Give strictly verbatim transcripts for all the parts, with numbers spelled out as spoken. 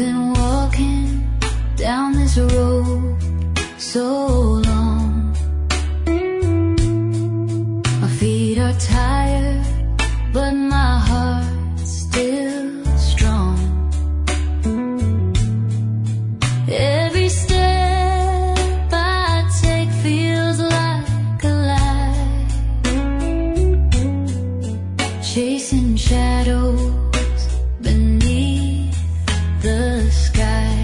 been walking down this road so long. My feet are tired, but my heart's still strong. Every step I take feels like a lie, chasing shadows beneath the sky.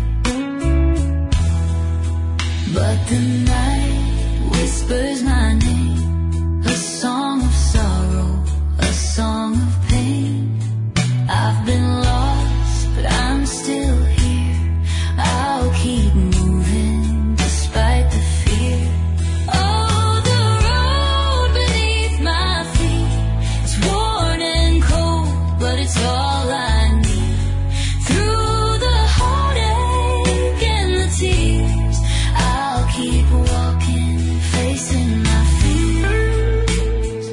But the night whispers my name, a song of sorrow, a song of pain. I've been lost, but I'm still here. I'll keep moving despite the fear. Oh, the road beneath my feet, it's worn and cold, but it's all I need. Through the heartache and the tears, I'll keep walking, facing my fears.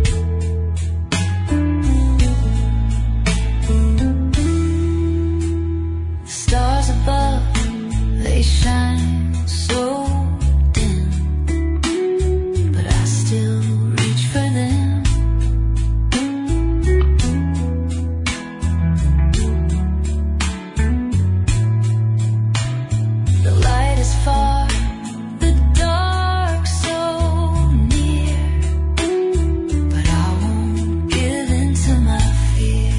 The stars above, they shine so dim, but I still reach for them. The light is far, the dark so near, but I won't give in to my fear.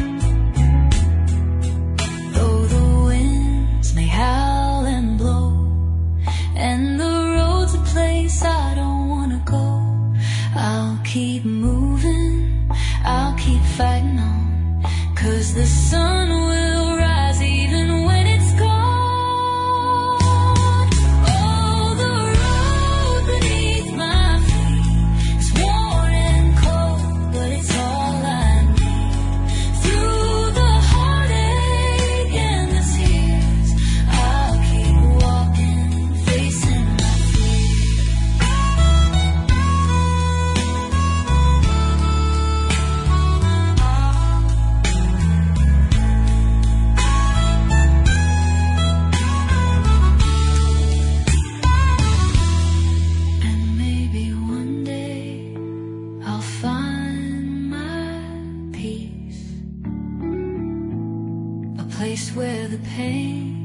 Though the winds may howl and blow, and the road's a place I don't wanna go, I'll keep moving, I'll keep fighting on, 'cause the sun will rise even when it's gone. Oh, the road beneath my feet is worn and cold, but it's all I need. Through the heartache and the tears, I'll keep walking, facing my fears. And maybe one day I'll find my peace, a place where the pain